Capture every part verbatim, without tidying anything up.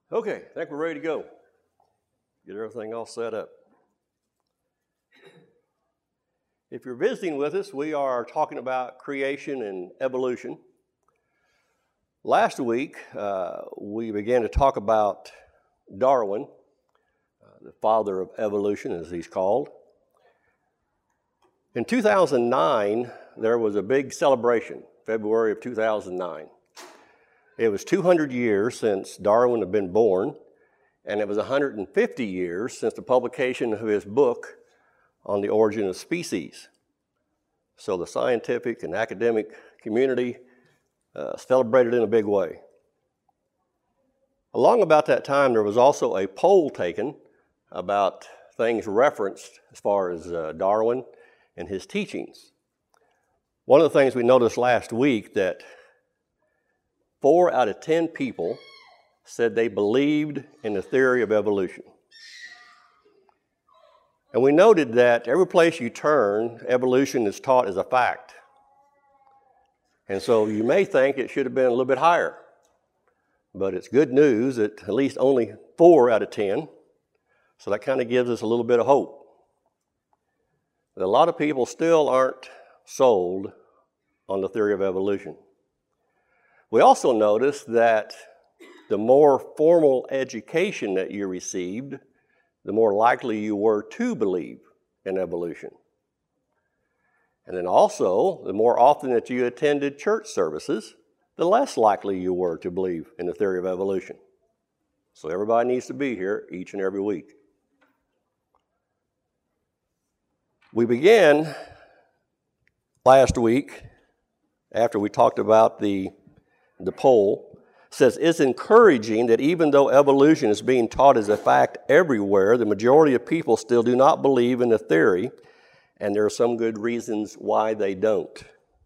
Okay, I think we're ready to go. Get everything all set up. If you're visiting with us, we are talking about creation and evolution. Last week, uh, we began to talk about Darwin, uh, the father of evolution, as he's called. In two thousand nine, there was a big celebration, February of two thousand nine. It was two hundred years since Darwin had been born, and it was one hundred fifty years since the publication of his book on the origin of species. So the scientific and academic community uh, celebrated in a big way. Along about that time, there was also a poll taken about things referenced as far as uh, Darwin and his teachings. One of the things we noticed last week that four out of ten people said they believed in the theory of evolution. And we noted that every place you turn, evolution is taught as a fact. And so you may think it should have been a little bit higher. But it's good news that at least only four out of ten. So that kind of gives us a little bit of hope. But a lot of people still aren't sold on the theory of evolution. We also noticed that the more formal education that you received, the more likely you were to believe in evolution. And then also, the more often that you attended church services, the less likely you were to believe in the theory of evolution. So everybody needs to be here each and every week. We began last week, after we talked about the The poll, says it's encouraging that even though evolution is being taught as a fact everywhere, the majority of people still do not believe in the theory, and there are some good reasons why they don't.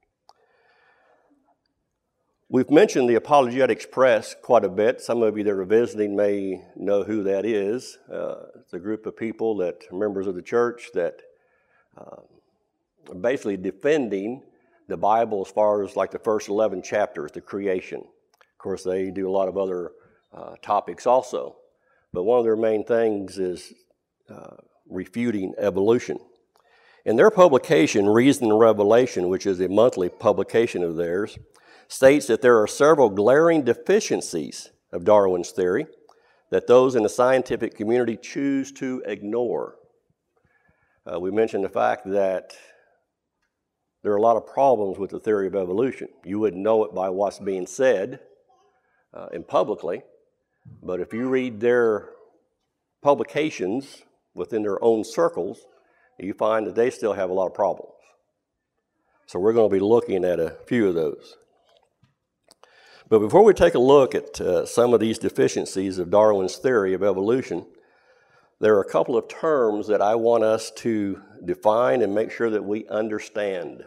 We've mentioned the Apologetics Press quite a bit. Some of you that are visiting may know who that is. Uh, it's a group of people that are members of the church that uh, are basically defending the Bible as far as like the first eleven chapters, the creation. Of course, they do a lot of other uh, topics also. But one of their main things is uh, refuting evolution. In their publication, Reason and Revelation, which is a monthly publication of theirs, states that there are several glaring deficiencies of Darwin's theory that those in the scientific community choose to ignore. Uh, we mentioned the fact that there are a lot of problems with the theory of evolution. You wouldn't know it by what's being said uh, in publicly, but if you read their publications within their own circles, you find that they still have a lot of problems. So we're going to be looking at a few of those. But before we take a look at uh, some of these deficiencies of Darwin's theory of evolution, there are a couple of terms that I want us to define and make sure that we understand.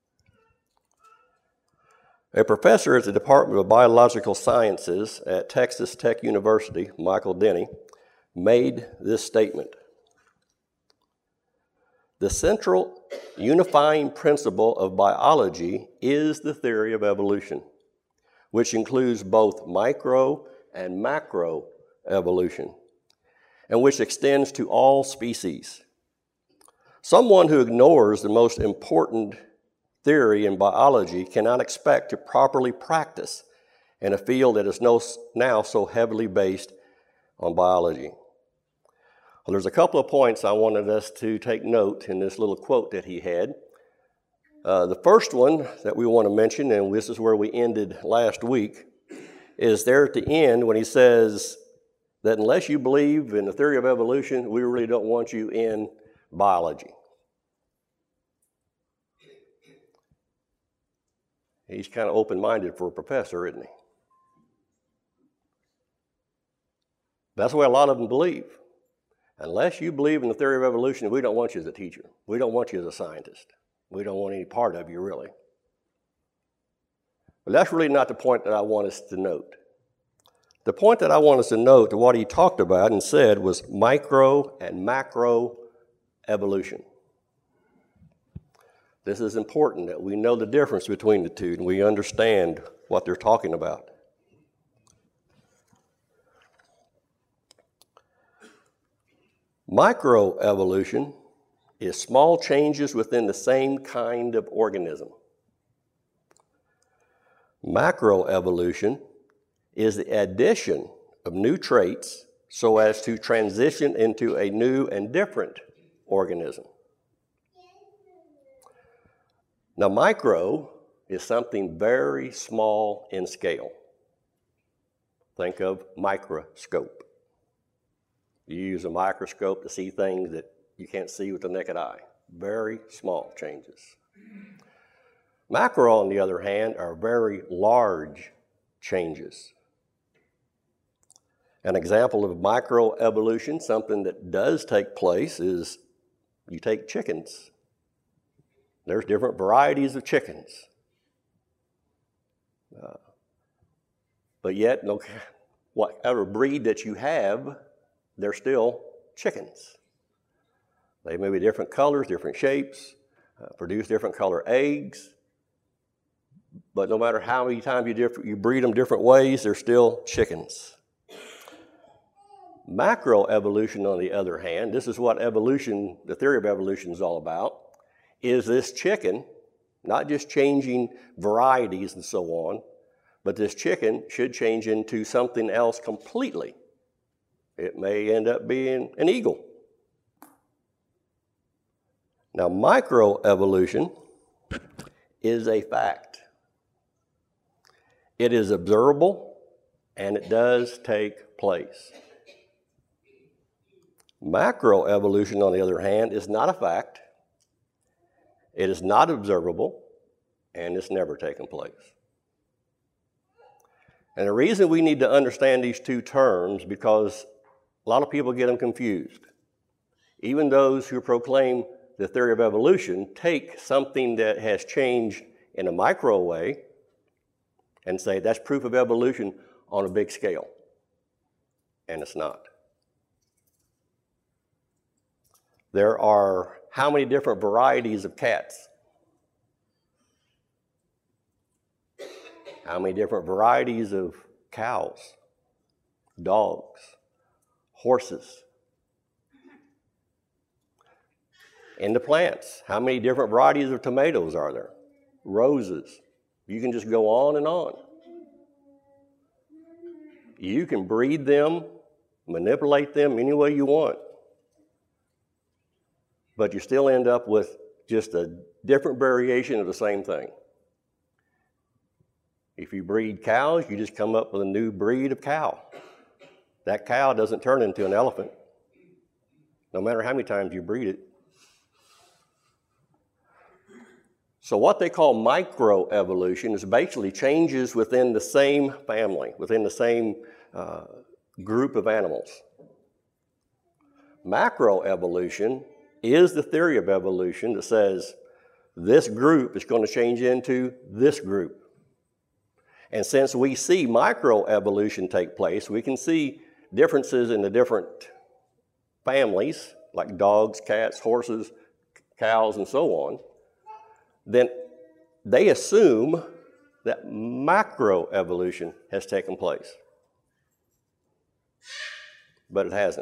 A professor at the Department of Biological Sciences at Texas Tech University, Michael Denny, made this statement. The central unifying principle of biology is the theory of evolution, which includes both micro and macro evolution, and which extends to all species. Someone who ignores the most important theory in biology cannot expect to properly practice in a field that is no, now so heavily based on biology. Well, there's a couple of points I wanted us to take note in this little quote that he had. Uh, the first one that we want to mention, and this is where we ended last week, is there at the end when he says that unless you believe in the theory of evolution, we really don't want you in biology. He's kind of open-minded for a professor, isn't he? That's the way a lot of them believe. Unless you believe in the theory of evolution, we don't want you as a teacher. We don't want you as a scientist. We don't want any part of you, really. But that's really not the point that I want us to note. The point that I want us to note, what he talked about and said, was micro and macro evolution. This is important that we know the difference between the two and we understand what they're talking about. Microevolution is small changes within the same kind of organism. Macroevolution is the addition of new traits so as to transition into a new and different organism. Now, micro is something very small in scale. Think of microscope. You use a microscope to see things that you can't see with the naked eye. Very small changes. Macro, on the other hand, are very large changes. An example of microevolution, something that does take place, is you take chickens. There's different varieties of chickens. Uh, but yet, no, whatever breed that you have, they're still chickens. They may be different colors, different shapes, uh, produce different color eggs. But no matter how many times you, diff- you breed them different ways, they're still chickens. Macroevolution, on the other hand, this is what evolution, the theory of evolution is all about, is this chicken, not just changing varieties and so on, but this chicken should change into something else completely. It may end up being an eagle. Now, microevolution is a fact. It is observable, and it does take place. Macroevolution, on the other hand, is not a fact. It is not observable, and it's never taken place. And the reason we need to understand these two terms, because a lot of people get them confused. Even those who proclaim the theory of evolution take something that has changed in a micro way and say that's proof of evolution on a big scale. And it's not. There are how many different varieties of cats? How many different varieties of cows, dogs, horses? In the plants, how many different varieties of tomatoes are there? Roses. You can just go on and on. You can breed them, manipulate them any way you want. But you still end up with just a different variation of the same thing. If you breed cows, you just come up with a new breed of cow. That cow doesn't turn into an elephant, no matter how many times you breed it. So what they call microevolution is basically changes within the same family, within the same uh, group of animals. Macroevolution is the theory of evolution that says this group is going to change into this group. And since we see microevolution take place, we can see differences in the different families, like dogs, cats, horses, cows, and so on, then they assume that macroevolution has taken place. But it hasn't.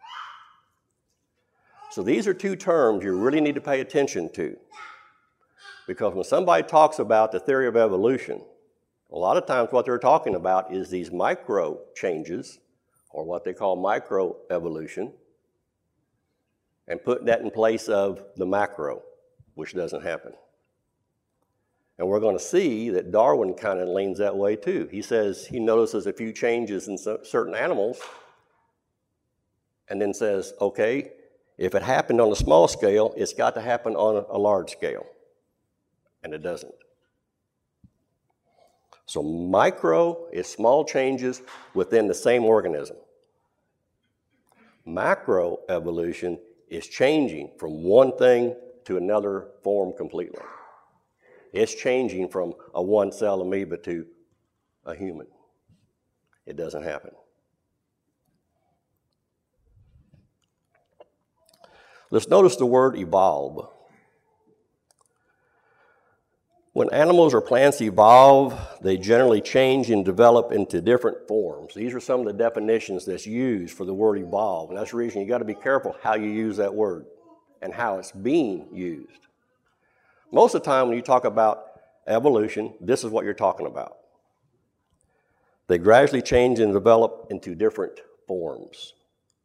So these are two terms you really need to pay attention to. Because when somebody talks about the theory of evolution, a lot of times what they're talking about is these micro changes, or what they call microevolution, and putting that in place of the macro, which doesn't happen. And we're going to see that Darwin kind of leans that way too. He says he notices a few changes in certain animals and then says, okay, if it happened on a small scale, it's got to happen on a large scale. And it doesn't. So micro is small changes within the same organism. Macroevolution is changing from one thing to another form completely. It's changing from a one-cell amoeba to a human. It doesn't happen. Let's notice the word evolve. When animals or plants evolve, they generally change and develop into different forms. These are some of the definitions that's used for the word evolve, and that's the reason you got to be careful how you use that word and how it's being used. Most of the time when you talk about evolution, this is what you're talking about. They gradually change and develop into different forms.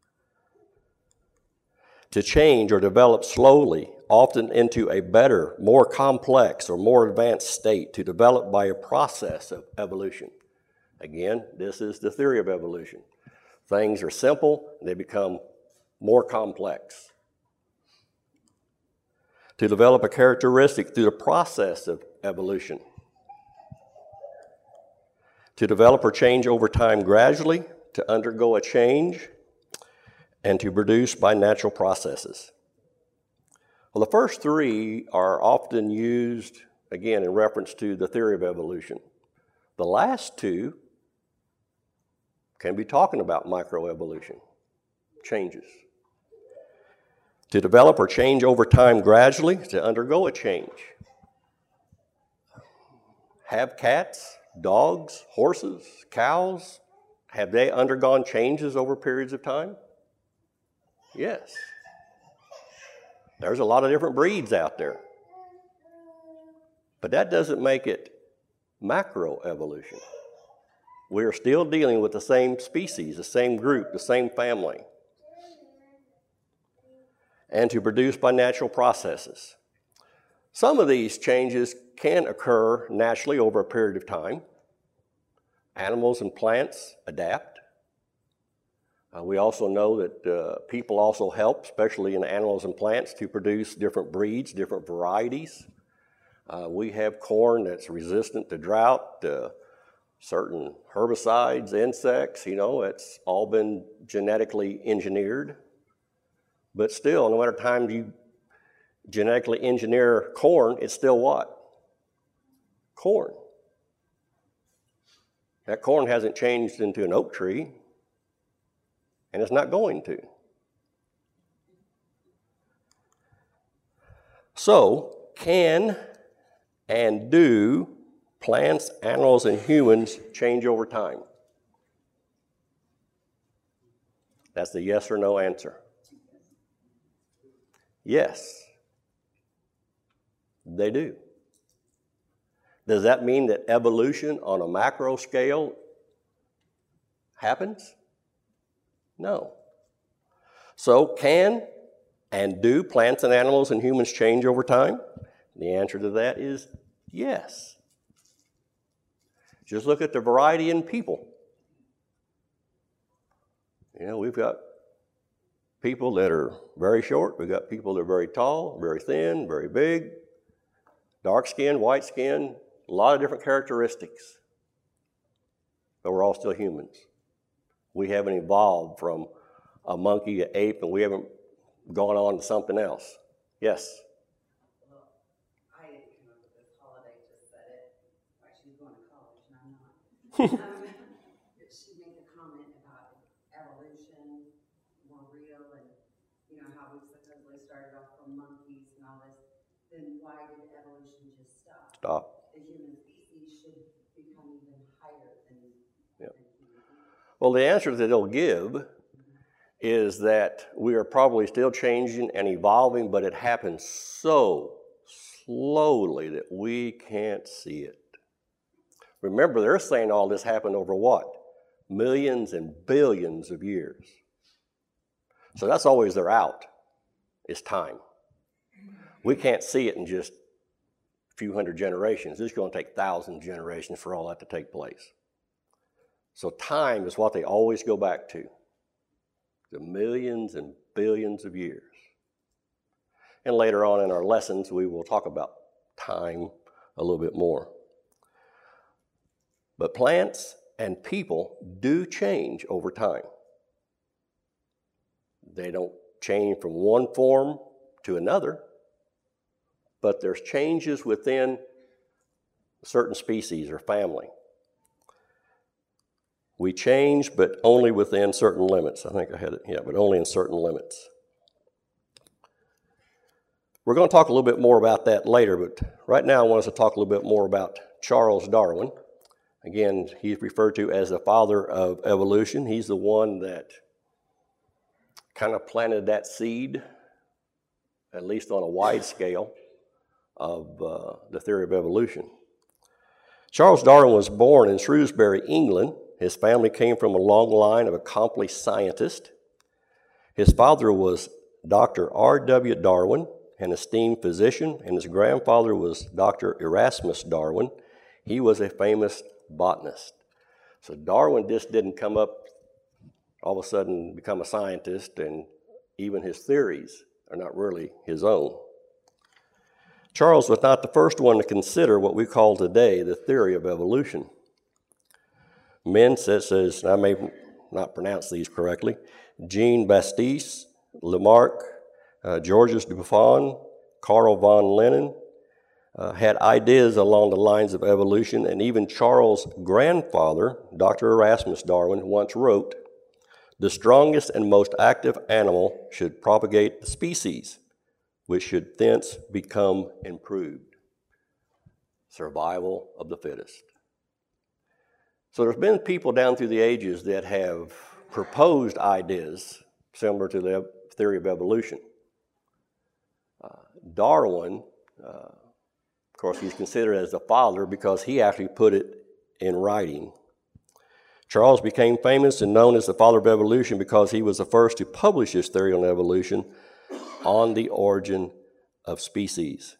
To change or develop slowly, often into a better, more complex, or more advanced state, to develop by a process of evolution. Again, this is the theory of evolution. Things are simple, they become more complex. To develop a characteristic through the process of evolution. To develop or change over time gradually, to undergo a change, and to produce by natural processes. Well, the first three are often used, again, in reference to the theory of evolution. The last two can be talking about microevolution, changes. To develop or change over time gradually, to undergo a change. Have cats, dogs, horses, cows, have they undergone changes over periods of time? Yes. There's a lot of different breeds out there. But that doesn't make it macroevolution. We are still dealing with the same species, the same group, the same family. And to produce by natural processes. Some of these changes can occur naturally over a period of time. Animals and plants adapt. Uh, we also know that uh, people also help, especially in animals and plants, to produce different breeds, different varieties. Uh, we have corn that's resistant to drought, uh, certain herbicides, insects, you know, it's all been genetically engineered. But still, no matter time you genetically engineer corn, it's still what? Corn. That corn hasn't changed into an oak tree. And it's not going to. So, can and do plants, animals, and humans change over time? That's the yes or no answer. Yes, they do. Does that mean that evolution on a macro scale happens? No. So can and do plants and animals and humans change over time? The answer to that is yes. Just look at the variety in people. You know, we've got people that are very short, we've got people that are very tall, very thin, very big, dark skin, white skin, a lot of different characteristics. But we're all still humans. We haven't evolved from a monkey, an ape, and we haven't gone on to something else. Yes? Well, I didn't come up with this. Holiday just said it. Actually, going to college, and I'm not. um, she made a comment about evolution, more real, and you know how we supposedly started off from monkeys and all this. Then why did evolution just stop? Stop. The human species should become even higher than. Yep. Well, the answer that it'll give is that we are probably still changing and evolving, but it happens so slowly that we can't see it. Remember, they're saying all this happened over what? Millions and billions of years. So that's always their out, is time. We can't see it in just a few hundred generations. It's going to take thousands of generations for all that to take place. So time is what they always go back to. The millions and billions of years. And later on in our lessons, we will talk about time a little bit more. But plants and people do change over time. They don't change from one form to another, but there's changes within a certain species or family. We change, but only within certain limits. I think I had it, yeah, but only in certain limits. We're going to talk a little bit more about that later, but right now I want us to talk a little bit more about Charles Darwin. Again, he's referred to as the father of evolution. He's the one that kind of planted that seed, at least on a wide scale, of uh, the theory of evolution. Charles Darwin was born in Shrewsbury, England. His family came from a long line of accomplished scientists. His father was Doctor R W Darwin, an esteemed physician, and his grandfather was Doctor Erasmus Darwin. He was a famous botanist. So Darwin just didn't come up all of a sudden become a scientist, and even his theories are not really his own. Charles was not the first one to consider what we call today the theory of evolution. Men such as, I may not pronounce these correctly, Jean Baptiste, Lamarck, uh, Georges Buffon, Carl von Linné, uh, had ideas along the lines of evolution, and even Charles' grandfather, Doctor Erasmus Darwin, once wrote, "The strongest and most active animal should propagate the species, which should thence become improved." Survival of the fittest. So there's been people down through the ages that have proposed ideas similar to the theory of evolution. Uh, Darwin, uh, of course, he's considered as the father because he actually put it in writing. Charles became famous and known as the father of evolution because he was the first to publish his theory on evolution on the origin of species.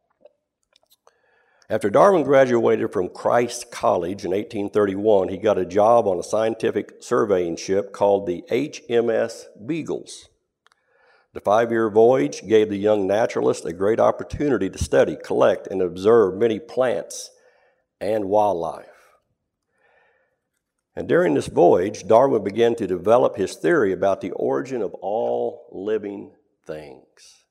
After Darwin graduated from Christ College in eighteen thirty-one, he got a job on a scientific surveying ship called the H M S Beagles. The five-year voyage gave the young naturalist a great opportunity to study, collect, and observe many plants and wildlife. And during this voyage, Darwin began to develop his theory about the origin of all living things.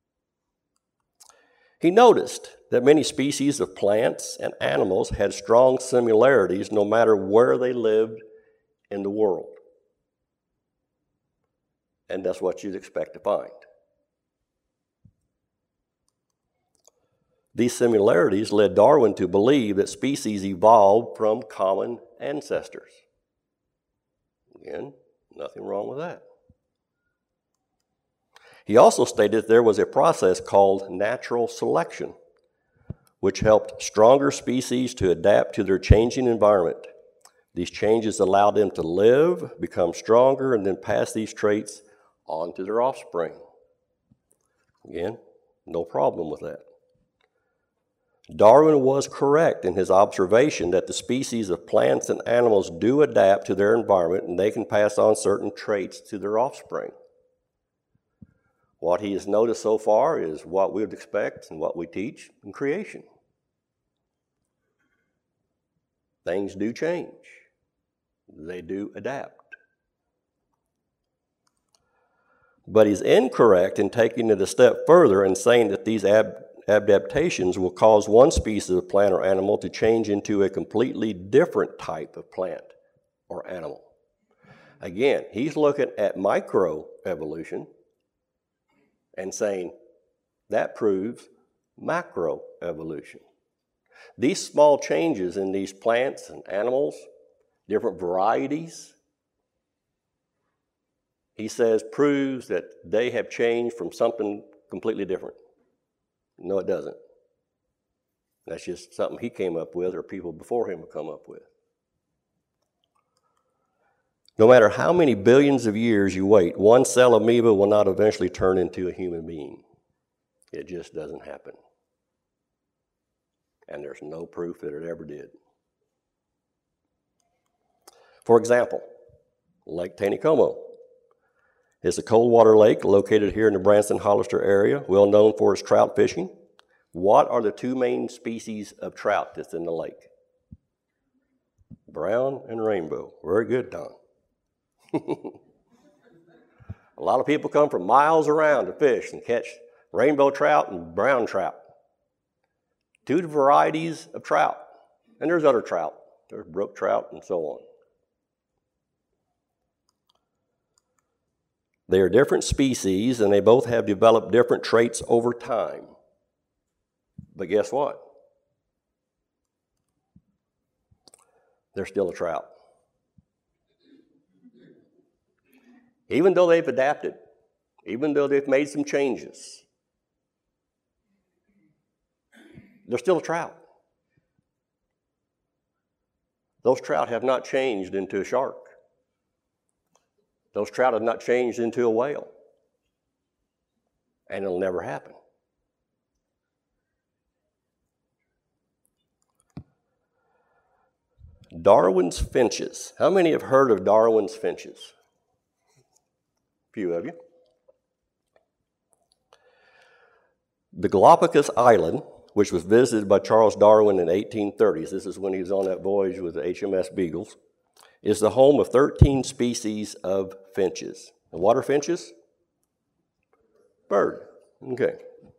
He noticed that many species of plants and animals had strong similarities no matter where they lived in the world. And that's what you'd expect to find. These similarities led Darwin to believe that species evolved from common ancestors. Again, nothing wrong with that. He also stated there was a process called natural selection, which helped stronger species to adapt to their changing environment. These changes allowed them to live, become stronger, and then pass these traits on to their offspring. Again, no problem with that. Darwin was correct in his observation that the species of plants and animals do adapt to their environment, and they can pass on certain traits to their offspring. What he has noticed so far is what we would expect and what we teach in creation. Things do change. They do adapt. But he's incorrect in taking it a step further and saying that these ab- adaptations will cause one species of plant or animal to change into a completely different type of plant or animal. Again, he's looking at microevolution and saying that proves macroevolution. These small changes in these plants and animals, different varieties, he says proves that they have changed from something completely different. No, it doesn't. That's just something he came up with or people before him have come up with. No matter how many billions of years you wait, one cell amoeba will not eventually turn into a human being. It just doesn't happen. And there's no proof that it ever did. For example, Lake Taneycomo is a cold water lake located here in the Branson-Hollister area, well known for its trout fishing. What are the two main species of trout that's in the lake? Brown and rainbow. Very good, Don. A lot of people come from miles around to fish and catch rainbow trout and brown trout. Two varieties of trout. And there's other trout. There's brook trout and so on. They are different species, and they both have developed different traits over time. But guess what? They're still a trout. Even though they've adapted, even though they've made some changes, they're still a trout. Those trout have not changed into a shark. Those trout have not changed into a whale. And it'll never happen. Darwin's finches. How many have heard of Darwin's finches? A few of you. The Galapagos Island, which was visited by Charles Darwin in the eighteen thirties, this is when he was on that voyage with the H M S Beagles, is the home of thirteen species of finches. And what are finches? Bird. Okay.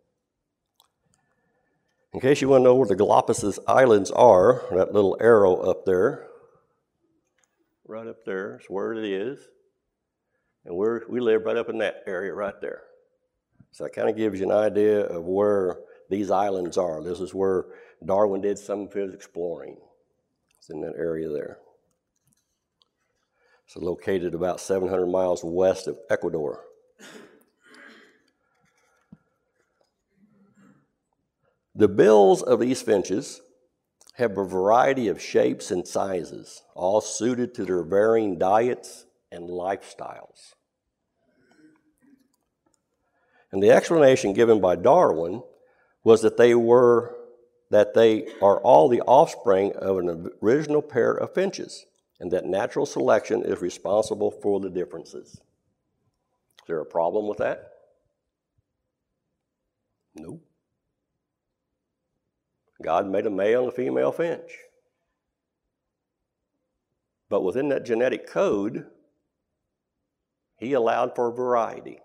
In case you want to know where the Galapagos Islands are, that little arrow up there, right up there is where it is. And we're, we live right up in that area right there. So that kind of gives you an idea of where these islands are. This is where Darwin did some of his exploring. It's in that area there. It's located about seven hundred miles west of Ecuador. The bills of these finches have a variety of shapes and sizes, all suited to their varying diets and lifestyles. And the explanation given by Darwin was that they were that they are all the offspring of an original pair of finches, and that natural selection is responsible for the differences. Is there a problem with that? No. God made a male and a female finch. But within that genetic code, he allowed for variety.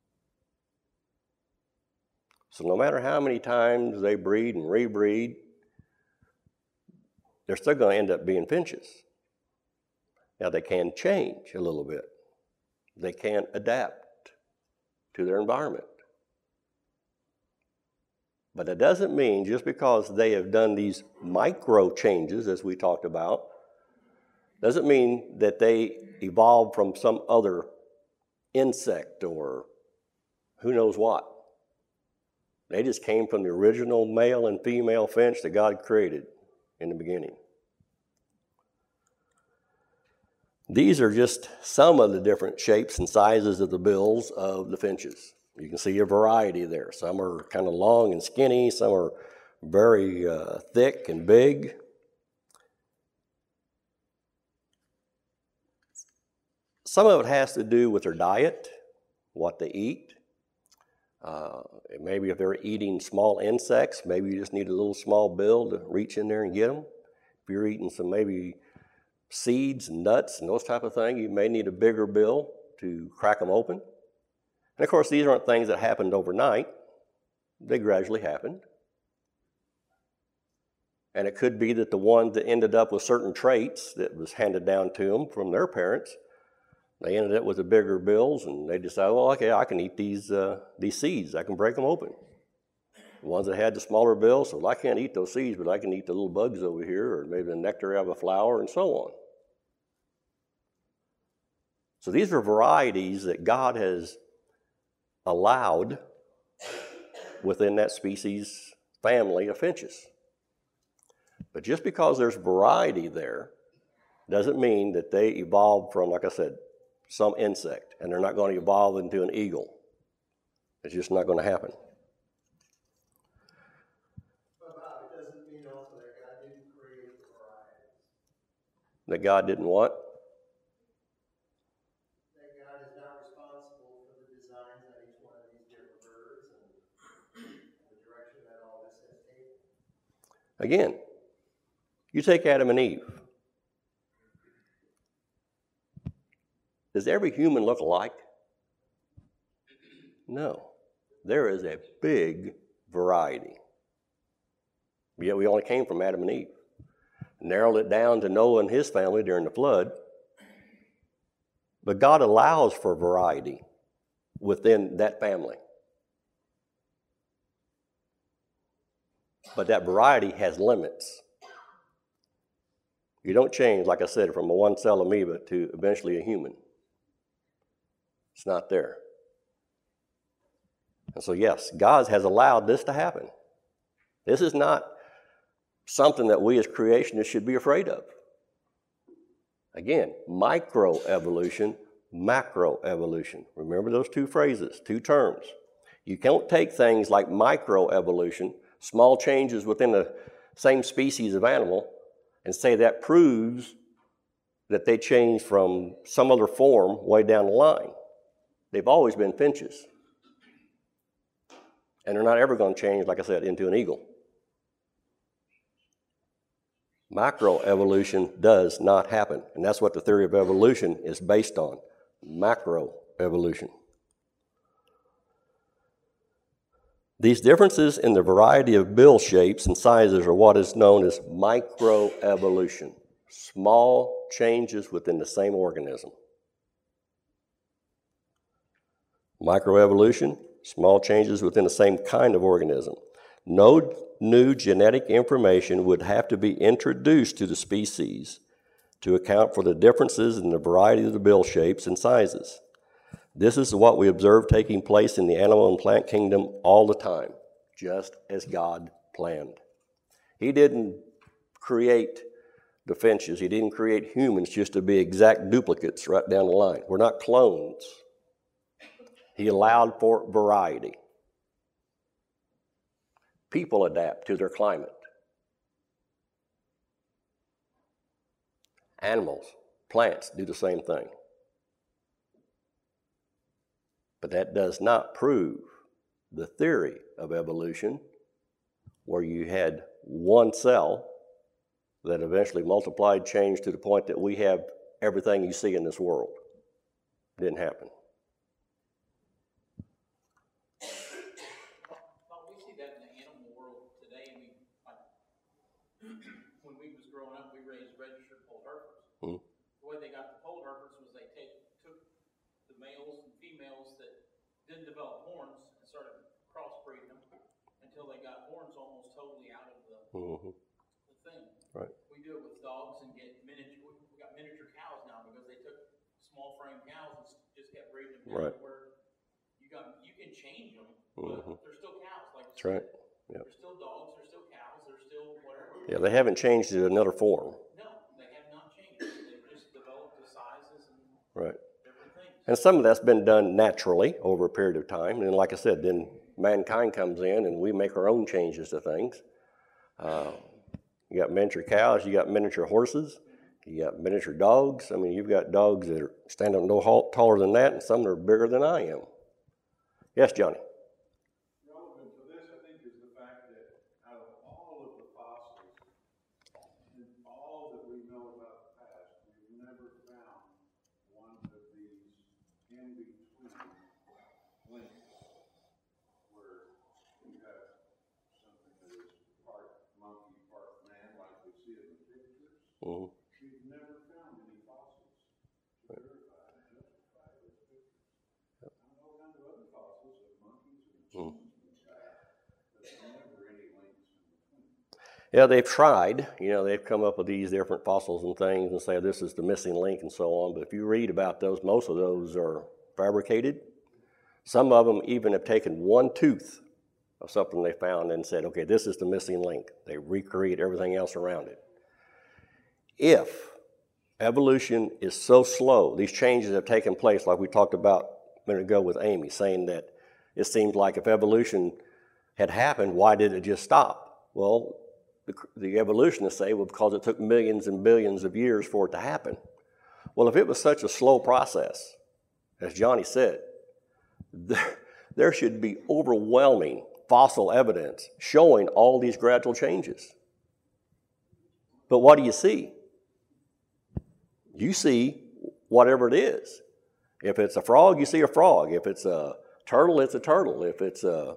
So no matter how many times they breed and rebreed, they're still going to end up being finches. Now they can change a little bit. They can adapt to their environment. But it doesn't mean just because they have done these micro changes, as we talked about, doesn't mean that they evolved from some other insect or who knows what. They just came from the original male and female finch that God created in the beginning. These are just some of the different shapes and sizes of the bills of the finches. You can see a variety there. Some are kind of long and skinny. Some are very uh, thick and big. Some of it has to do with their diet, what they eat. Uh, maybe if they're eating small insects, maybe you just need a little small bill to reach in there and get them. If you're eating some maybe seeds and nuts and those type of things, you may need a bigger bill to crack them open. And of course, these aren't things that happened overnight. They gradually happened. And it could be that the ones that ended up with certain traits that was handed down to them from their parents, they ended up with the bigger bills, and they decided, well, okay, I can eat these uh, these seeds. I can break them open. The ones that had the smaller bills, so well, I can't eat those seeds, but I can eat the little bugs over here, or maybe the nectar out of a flower, and so on. So these are varieties that God has allowed within that species family of finches. But just because there's variety there doesn't mean that they evolved from, like I said, some insect, and they're not going to evolve into an eagle. It's just not going to happen. But Bob, it doesn't mean also that God didn't create the varieties. That God didn't what? That God is not responsible for the designs on each one of these different birds and the direction that all this has taken. Again, you take Adam and Eve. Does every human look alike? No. There is a big variety. Yet we only came from Adam and Eve. Narrowed it down to Noah and his family during the flood. But God allows for variety within that family. But that variety has limits. You don't change, like I said, from a one-cell amoeba to eventually a human. It's not there. And so, yes, God has allowed this to happen. This is not something that we as creationists should be afraid of. Again, microevolution, macroevolution. Remember those two phrases, two terms. You can't take things like microevolution, small changes within the same species of animal, and say that proves that they changed from some other form way down the line. They've always been finches. And they're not ever going to change, like I said, into an eagle. Macroevolution does not happen. And that's what the theory of evolution is based on. Macroevolution. These differences in the variety of bill shapes and sizes are what is known as microevolution. Small changes within the same organism. Microevolution, small changes within the same kind of organism. No new genetic information would have to be introduced to the species to account for the differences in the variety of the bill shapes and sizes. This is what we observe taking place in the animal and plant kingdom all the time, just as God planned. He didn't create the finches. He didn't create humans just to be exact duplicates right down the line. We're not clones. He allowed for variety. People adapt to their climate. Animals, plants do the same thing. But that does not prove the theory of evolution, where you had one cell that eventually multiplied, changed to the point that we have everything you see in this world. It didn't happen. Well, we see that in the animal world today. I mean, like, when we was growing up, we raised registered polled Herefords. Mm-hmm. The way they got the polled Herefords was they take, took the males and females that didn't develop horns and started crossbreeding them until they got horns almost totally out of the, mm-hmm. the thing. Right. We do it with dogs and get miniature, we got miniature cows now because they took small frame cows and just kept breeding them. Right. Where you got, you can change them, but mm-hmm. they're still cows. Like that's right. Yep. They're still dogs, they're still cows, they're still whatever. Yeah, they haven't changed to another form. No, they have not changed. They've just developed the sizes and right. different things. And some of that's been done naturally over a period of time. And like I said, then mankind comes in and we make our own changes to things. Uh, you got miniature cows, you got miniature horses, you got miniature dogs. I mean, you've got dogs that are stand up no taller than that, and some that are bigger than I am. Yes, Johnny? Relevant to this, I think, is the fact that out of all of the fossils, and all that we know about the past, we've never found one of these in-between links where you have something that is part monkey, part man, like we see in the pictures. Mm-hmm. We've never found any fossils to verify and justify those pictures. Yep. I know all kinds of other fossils of monkeys and humans mm-hmm. and that, but never any links in between. Yeah, they've tried. You know, they've come up with these different fossils and things and say this is the missing link and so on. But if you read about those, most of those are fabricated. Some of them even have taken one tooth of something they found and said, okay, this is the missing link. They recreate everything else around it. If evolution is so slow, these changes have taken place, like we talked about a minute ago with Amy, saying that it seems like if evolution had happened, why did it just stop? Well, the, the evolutionists say, well, because it took millions and billions of years for it to happen. Well, if it was such a slow process, as Johnny said, there, there should be overwhelming fossil evidence showing all these gradual changes. But what do you see? You see whatever it is. If it's a frog, you see a frog. If it's a turtle, it's a turtle. If it's a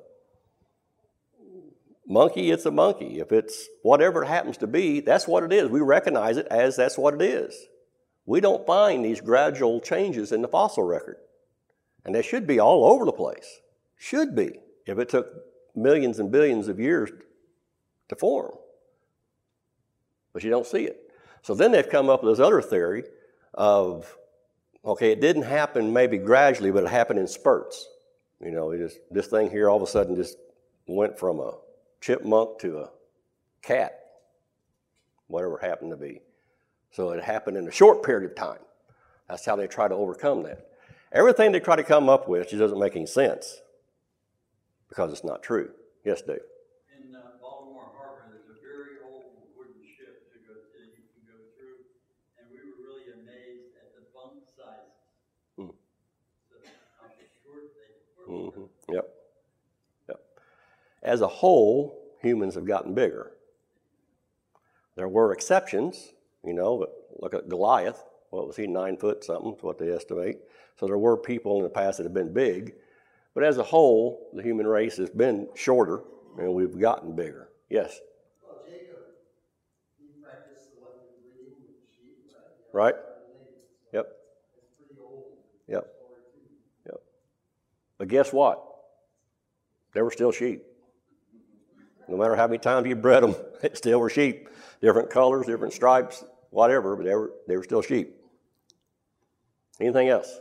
monkey, it's a monkey. If it's whatever it happens to be, that's what it is. We recognize it as that's what it is. We don't find these gradual changes in the fossil record. And they should be all over the place. Should be, if it took millions and billions of years to form. But you don't see it. So then they've come up with this other theory of, okay, it didn't happen maybe gradually, but it happened in spurts. You know, it just, this thing here all of a sudden just went from a chipmunk to a cat, whatever it happened to be. So it happened in a short period of time. That's how they try to overcome that. Everything they try to come up with just doesn't make any sense because it's not true. Yes, Dave? In uh, Baltimore Harbor, there's a very old wooden ship to go to, you can go through, and we were really amazed at the bunk sizes. Mm. So how short they were. Mm-hmm. Yep. Yep. As a whole, humans have gotten bigger. There were exceptions, you know, but look at Goliath. What was he, nine foot something, is what they estimate. So there were people in the past that have been big. But as a whole, the human race has been shorter, and we've gotten bigger. Yes? Well, Jacob, he practiced the one breeding with the sheep, right? Right? Yep. It's pretty old. Yep. Yep. But guess what? They were still sheep. No matter how many times you bred them, they still were sheep. Different colors, different stripes, whatever, but they were, they were still sheep. Anything else?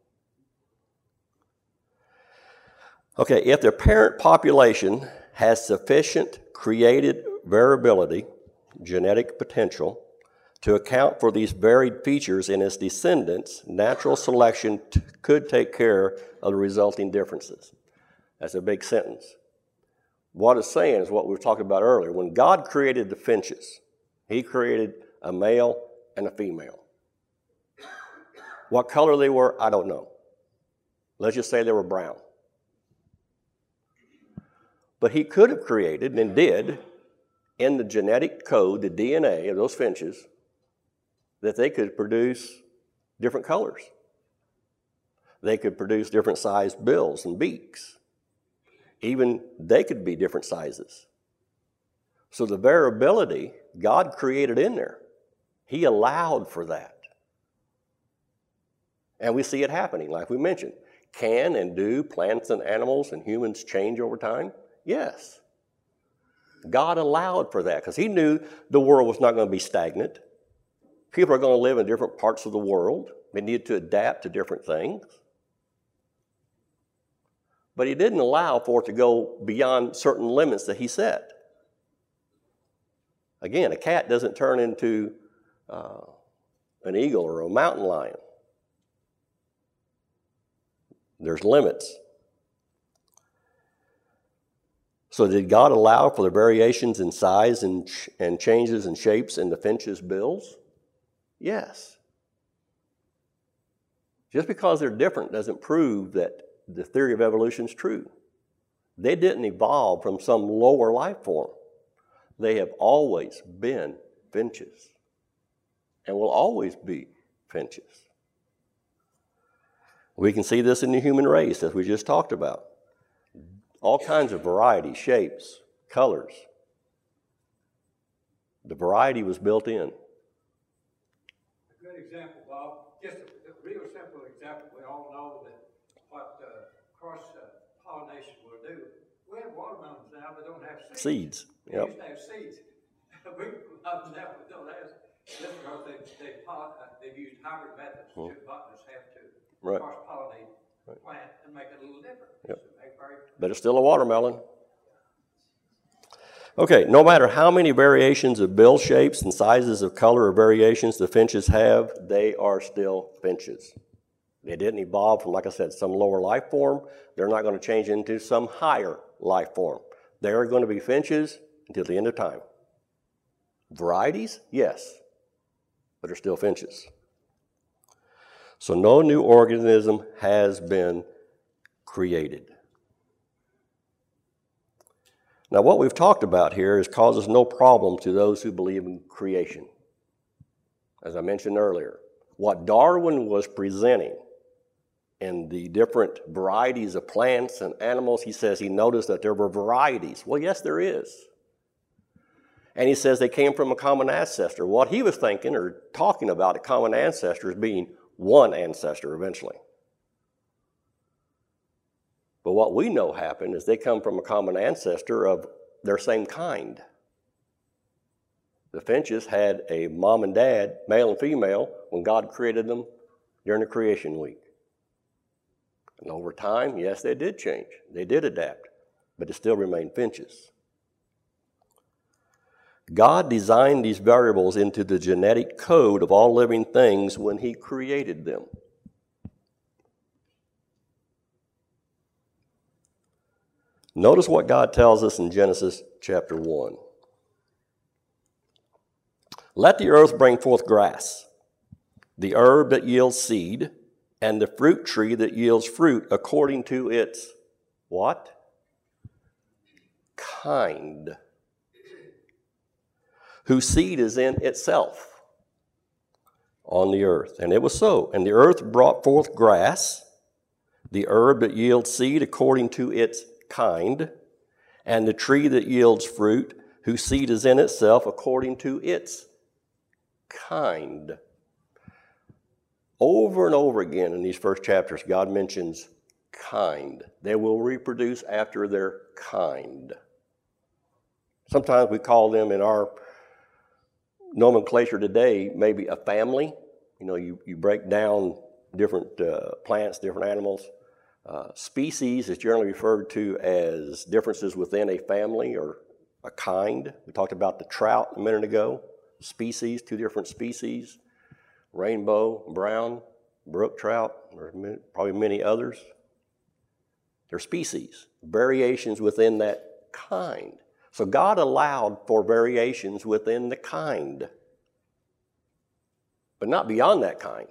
Okay, if the parent population has sufficient created variability, genetic potential, to account for these varied features in its descendants, natural selection t- could take care of the resulting differences. That's a big sentence. What it's saying is what we were talking about earlier. When God created the finches, he created a male and a female. What color they were, I don't know. Let's just say they were brown. But he could have created, and did, in the genetic code, the D N A of those finches, that they could produce different colors. They could produce different sized bills and beaks. Even they could be different sizes. So the variability, God created in there. He allowed for that. And we see it happening, like we mentioned. Can and do plants and animals and humans change over time? Yes. God allowed for that because he knew the world was not going to be stagnant. People are going to live in different parts of the world. They needed to adapt to different things. But he didn't allow for it to go beyond certain limits that he set. Again, a cat doesn't turn into uh, an eagle or a mountain lion. There's limits. So did God allow for the variations in size and, ch- and changes in shapes in the finches' bills? Yes. Just because they're different doesn't prove that the theory of evolution is true. They didn't evolve from some lower life form. They have always been finches and will always be finches. We can see this in the human race, as we just talked about. All kinds of variety, shapes, colors. The variety was built in. A good example, Bob, just a, a real simple example. We all know that what uh, cross-pollination uh, will do. We have watermelons now that don't have seeds. Seeds, They yep. used to have seeds. we love now we don't have. Just because they, they, uh, they've used hybrid methods, mm. two botanists have to Right. cross-pollinate Right. plant and make it a little different. Yep. So make very, But it's still a watermelon. Okay, no matter how many variations of bill shapes and sizes of color or variations the finches have, they are still finches. They didn't evolve from, like I said, some lower life form. They're not going to change into some higher life form. They're going to be finches until the end of time. Varieties? Yes, but they're still finches. So no new organism has been created. Now, what we've talked about here is causes no problem to those who believe in creation. As I mentioned earlier, what Darwin was presenting in the different varieties of plants and animals, he says he noticed that there were varieties. Well, yes, there is. And he says they came from a common ancestor. What he was thinking or talking about a common ancestor as being one ancestor eventually. But what we know happened is they come from a common ancestor of their same kind. The finches had a mom and dad, male and female, when God created them during the creation week. And over time, yes, they did change. They did adapt, but it still remained finches. God designed these variables into the genetic code of all living things when he created them. Notice what God tells us in Genesis chapter one. Let the earth bring forth grass, the herb that yields seed, and the fruit tree that yields fruit according to its what? Kind. Whose seed is in itself on the earth. And it was so. And the earth brought forth grass, the herb that yields seed according to its kind, and the tree that yields fruit, whose seed is in itself according to its kind. Over and over again in these first chapters, God mentions kind. They will reproduce after their kind. Sometimes we call them in our nomenclature today maybe a family. You know, you, you break down different uh, plants, different animals. Uh, species is generally referred to as differences within a family or a kind. We talked about the trout a minute ago. Species, two different species. Rainbow, brown, brook trout, or probably many others. They're species, variations within that kind. So God allowed for variations within the kind, but not beyond that kind.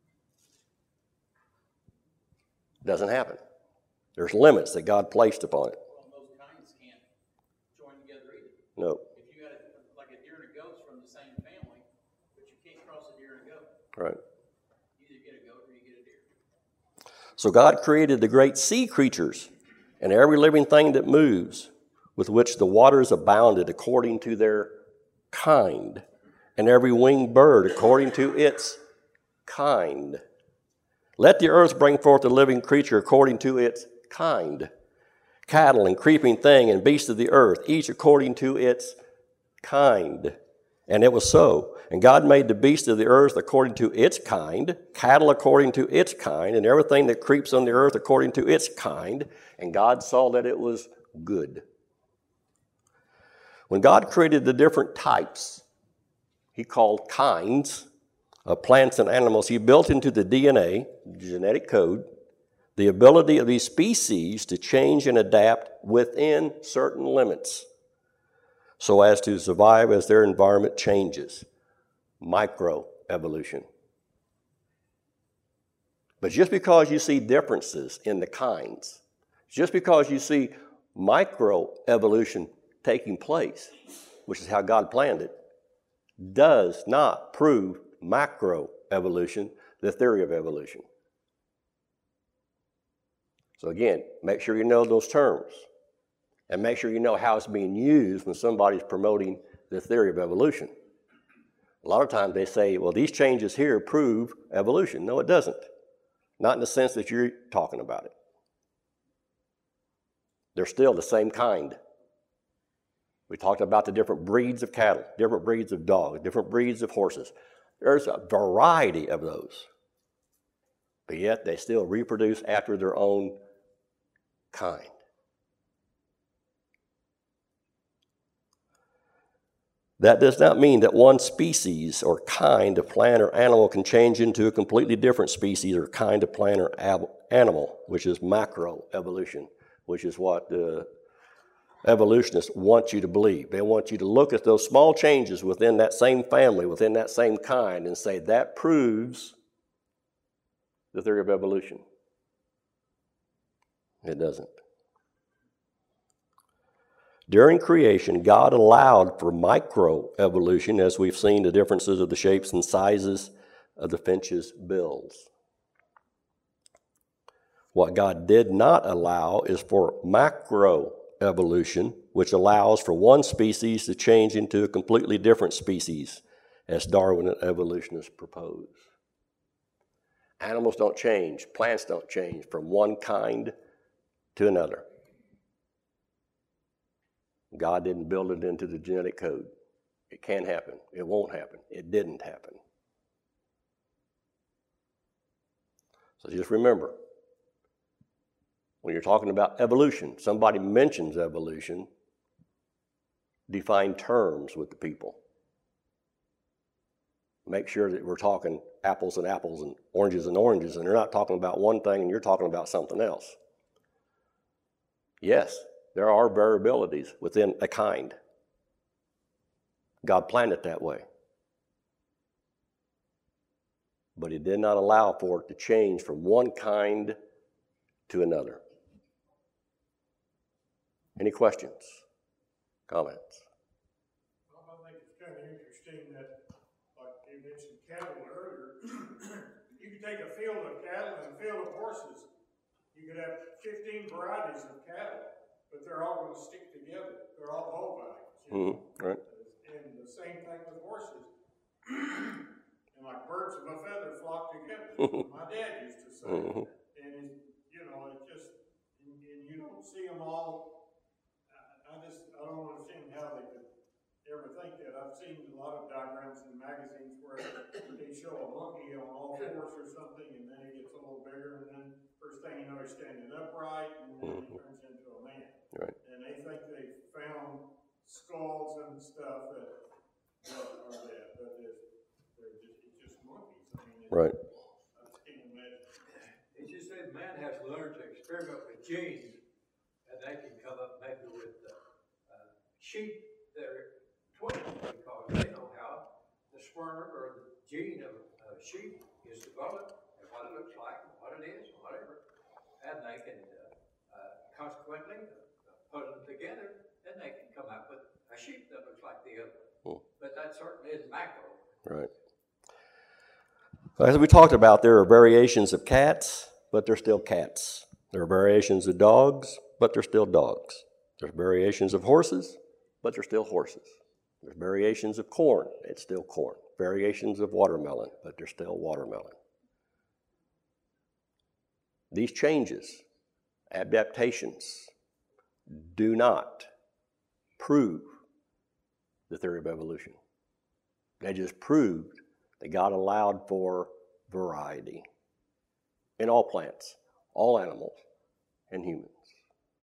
Doesn't happen. There's limits that God placed upon it. Well, those kinds can't join together either. No. If you got a, like a deer and a goat's from the same family, but you can't cross a deer and a goat. Right. You either get a goat or you get a deer. So God created the great sea creatures and every living thing that moves, with which the waters abounded according to their kind, and every winged bird according to its kind. Let the earth bring forth a living creature according to its kind, cattle and creeping thing and beasts of the earth, each according to its kind. And it was so. And God made the beasts of the earth according to its kind, cattle according to its kind, and everything that creeps on the earth according to its kind. And God saw that it was good. When God created the different types, he called kinds of plants and animals, he built into the D N A, genetic code, the ability of these species to change and adapt within certain limits so as to survive as their environment changes. Microevolution. But just because you see differences in the kinds, just because you see microevolution taking place, which is how God planned it, does not prove macroevolution, the theory of evolution. So again, make sure you know those terms and make sure you know how it's being used when somebody's promoting the theory of evolution. A lot of times they say, well, these changes here prove evolution. No, it doesn't. Not in the sense that you're talking about it. They're still the same kind. We talked about the different breeds of cattle, different breeds of dogs, different breeds of horses. There's a variety of those. But yet they still reproduce after their own kind. That does not mean that one species or kind of plant or animal can change into a completely different species or kind of plant or ab- animal, which is macroevolution, which is what the evolutionists want you to believe. They want you to look at those small changes within that same family, within that same kind, and say that proves the theory of evolution. It doesn't. During creation, God allowed for microevolution, as we've seen the differences of the shapes and sizes of the finch's bills. What God did not allow is for macroevolution, evolution, which allows for one species to change into a completely different species, as Darwin and evolutionists propose. Animals don't change, plants don't change from one kind to another. God didn't build it into the genetic code. It can't happen. It won't happen. It didn't happen. So just remember, when you're talking about evolution, somebody mentions evolution, define terms with the people. Make sure that we're talking apples and apples and oranges and oranges, and they're not talking about one thing and you're talking about something else. Yes, there are variabilities within a kind. God planned it that way. But he did not allow for it to change from one kind to another. Any questions? Comments? Well, I think it's kind of interesting that, like you mentioned cattle earlier, you could take a field of cattle and a field of horses. You could have fifteen varieties of cattle, but they're all going to stick together. They're all bovines. You know? Mm-hmm. Right. And the same thing with horses. And like birds of a feather flock together. My dad used to say. Mm-hmm. And, it, you know, it just, and, and you don't see them all. I, I just, I don't understand how they could ever think that. I've seen a lot of diagrams in magazines where they show a monkey on all fours or something, and then he gets a little bigger, and then first thing you know, he's standing upright, and then he turns into a man. Right. And they think they found skulls and stuff that, that are that, but it's, they're just, it's just monkeys. I mean, it's, Right. I just can't imagine. It's just that man has learned to experiment with genes, and they can come up maybe with uh, uh, sheep that are twins, because they know how the sperm or the gene of a sheep is developed, and what it looks like, and what it is, whatever, and they can uh, uh, consequently uh, put them together, and they can come up with a sheep that looks like the other. Hmm. But that certainly is macro. Right. As we talked about, there are variations of cats, but they're still cats. There are variations of dogs, but they're still dogs. There's variations of horses, but they're still horses. There's variations of corn, it's still corn. Variations of watermelon, but they're still watermelon. These changes, adaptations, do not prove the theory of evolution. They just proved that God allowed for variety in all plants, all animals, and humans.